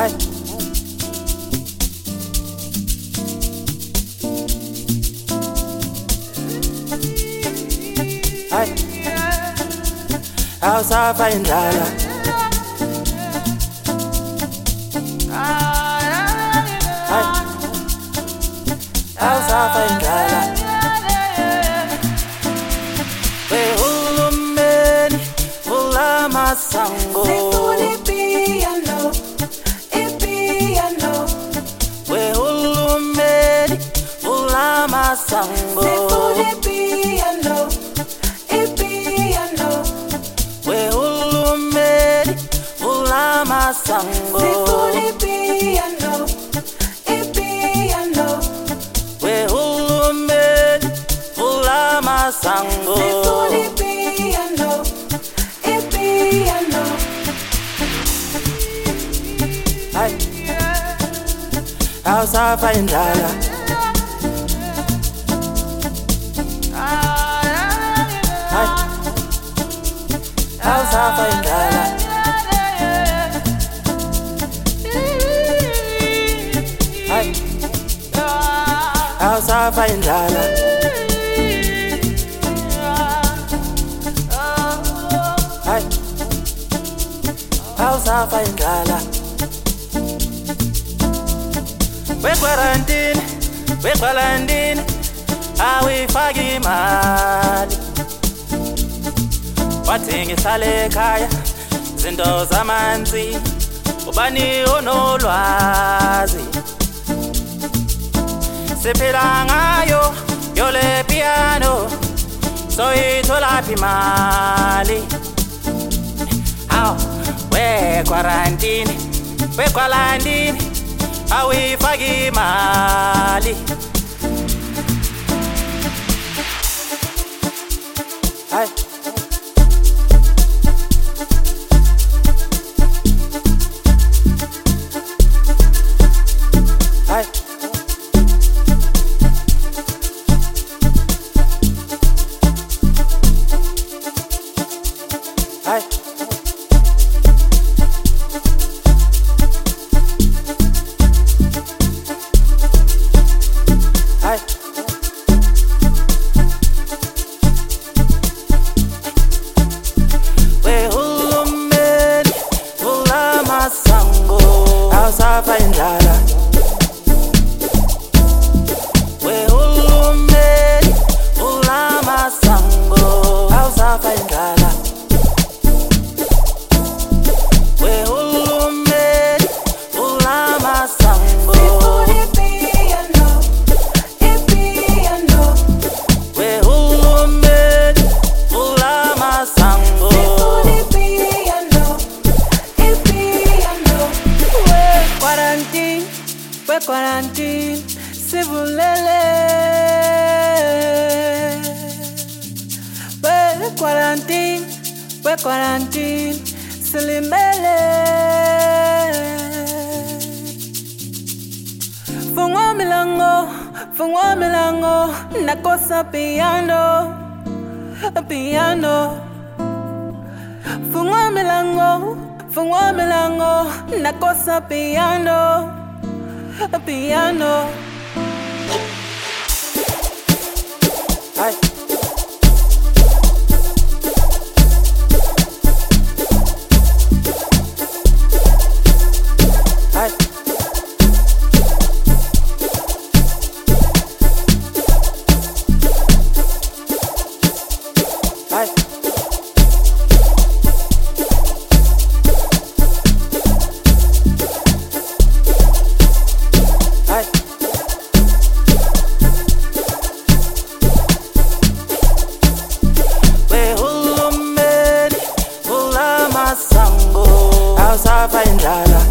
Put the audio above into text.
Hayi hayi awusafa indlala hayi awusafa indlala wehulumeni vula masango wehulumeni vula masango wehulumeni vula masango wehulumeni vula masango hayi awusafa indlala hayi awusafa indlala hayi awusafa indlala hayi awusafa indlala weqwarantini awuyifaki imali wathi ngihlale ekhaya zinto zamanzi ubani onolwazi siphila ngayo yole piano soyitholaphi imali aw weqwarantini awuyifaki imali hayi hayi hayi wehulumeni vula masango awusafa indlala wehulumeni vula masango awusafa indlala wehulumeni vula masango wehulumeni vula masango quarantine sivulele quarantine silimele fungwa milango nakosa piano fungwa milango nakosa piano hayi hayi hayi hayi wehulumeni vula masango awusafa indlala